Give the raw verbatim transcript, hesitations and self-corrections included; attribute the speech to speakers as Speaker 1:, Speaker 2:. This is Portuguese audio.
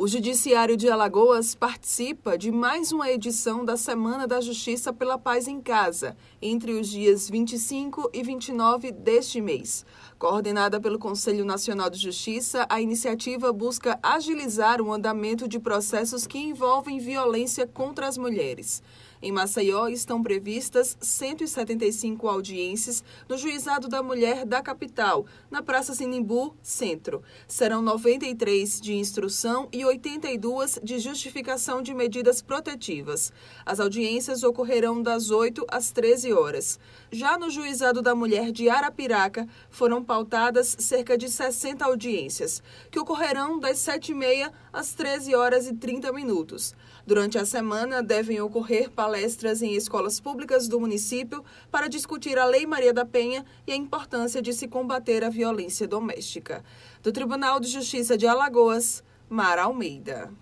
Speaker 1: O Judiciário de Alagoas participa de mais uma edição da Semana da Justiça pela Paz em Casa, entre os dias vinte e cinco e vinte e nove deste mês. Coordenada pelo Conselho Nacional de Justiça, a iniciativa busca agilizar o andamento de processos que envolvem violência contra as mulheres. Em Maceió estão previstas cento e setenta e cinco audiências no Juizado da Mulher da capital, na Praça Sinimbu, Centro. Serão noventa e três de instrução e oitenta e duas de justificação de medidas protetivas. As audiências ocorrerão das oito às treze horas. Já no Juizado da Mulher de Arapiraca, foram pautadas cerca de sessenta audiências, que ocorrerão das sete e meia às treze horas e trinta minutos. Durante a semana, devem ocorrer palestras em escolas públicas do município para discutir a Lei Maria da Penha e a importância de se combater a violência doméstica. Do Tribunal de Justiça de Alagoas, Mara Almeida.